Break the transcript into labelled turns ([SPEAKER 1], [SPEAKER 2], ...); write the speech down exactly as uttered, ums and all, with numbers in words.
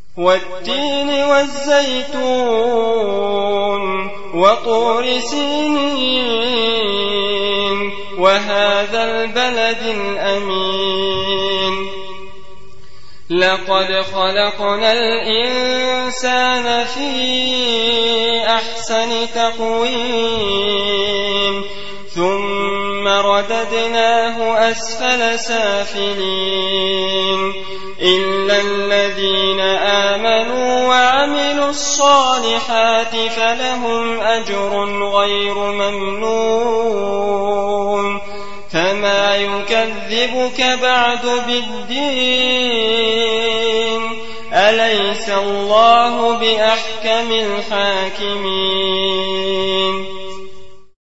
[SPEAKER 1] والتين والزيتون وطور سينين وهذا البلد الأمين لقد خلقنا الإنسان في أحسن تقويم ثم رددناه أسفل سافلين إلا الذين آمنوا وعملوا الصالحات فلهم أجر غير ممنون فما يكذبك بعد بالدين أليس الله بأحكم الحاكمين